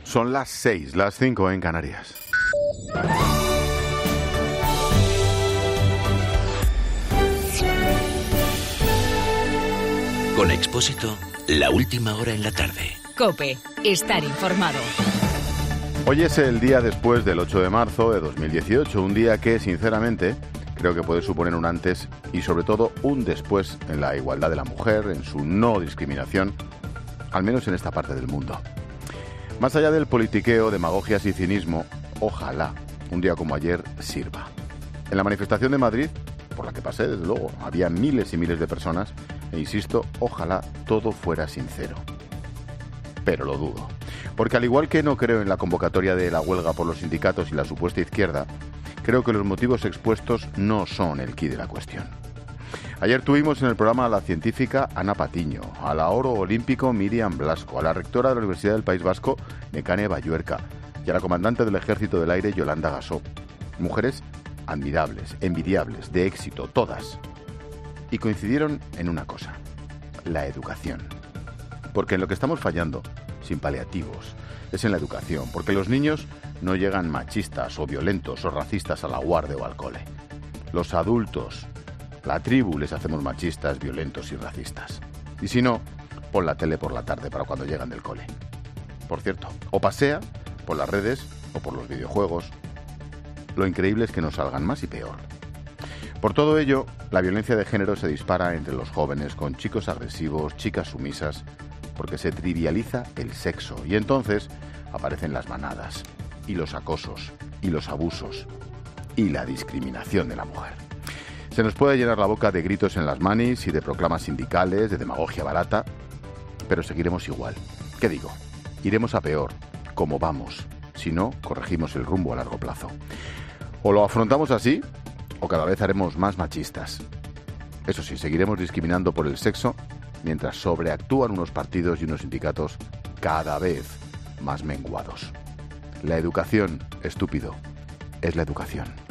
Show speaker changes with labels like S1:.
S1: Son las 6, las 5 en Canarias.
S2: Con Expósito, la última hora en la tarde.
S3: COPE, estar informado.
S1: Hoy es el día después del 8 de marzo de 2018, un día que, sinceramente, creo que puede suponer un antes y, sobre todo, un después en la igualdad de la mujer, en su no discriminación, al menos en esta parte del mundo. Más allá del politiqueo, demagogias y cinismo, ojalá un día como ayer sirva. En la manifestación de Madrid, por la que pasé, desde luego, había miles y miles de personas, e insisto, ojalá todo fuera sincero. Pero lo dudo. Porque al igual que no creo en la convocatoria de la huelga por los sindicatos y la supuesta izquierda, creo que los motivos expuestos no son el quid de la cuestión. Ayer tuvimos en el programa a la científica Ana Patiño, a la oro olímpico Miriam Blasco, a la rectora de la Universidad del País Vasco, Nekane Balluerka, y a la comandante del Ejército del Aire, Yolanda Gasó. Mujeres admirables, envidiables, de éxito, todas. Y coincidieron en una cosa: la educación. Porque en lo que estamos fallando, sin paliativos, es en la educación, porque los niños no llegan machistas o violentos o racistas a la guardia o al cole. Los adultos, la tribu, les hacemos machistas, violentos y racistas. Y si no, pon la tele por la tarde para cuando llegan del cole. Por cierto, o pasea por las redes o por los videojuegos. Lo increíble es que nos salgan más y peor. Por todo ello, la violencia de género se dispara entre los jóvenes con chicos agresivos, chicas sumisas, porque se trivializa el sexo y entonces aparecen las manadas, y los acosos, y los abusos, y la discriminación de la mujer. Se nos puede llenar la boca de gritos en las manis y de proclamas sindicales, de demagogia barata, pero seguiremos igual. ¿Qué digo? Iremos a peor, como vamos, si no corregimos el rumbo a largo plazo. O lo afrontamos así, o cada vez haremos más machistas. Eso sí, seguiremos discriminando por el sexo, mientras sobreactúan unos partidos y unos sindicatos cada vez más menguados. La educación, estúpido, es la educación.